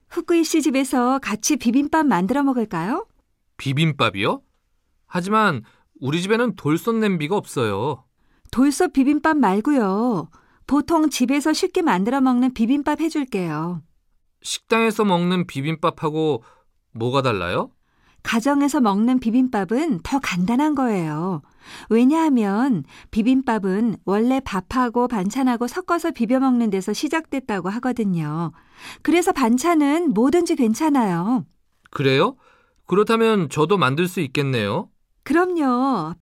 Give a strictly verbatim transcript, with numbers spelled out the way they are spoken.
후쿠이 씨 집에서 같이 비빔밥 만들어 먹을까요? 비빔밥이요? 하지만 우리 집에는 돌솥 냄비가 없어요. 돌솥 비빔밥 말고요. 보통 집에서 쉽게 만들어 먹는 비빔밥 해줄게요. 식당에서 먹는 비빔밥하고 뭐가 달라요? 가정에서 먹는 비빔밥은 더 간단한 거예요. 왜냐하면 비빔밥은 원래 밥하고 반찬하고 섞어서 비벼 먹는 데서 시작됐다고 하거든요. 그래서 반찬은 뭐든지 괜찮아요. 그래요? 그렇다면 저도 만들 수 있겠네요. 그럼요.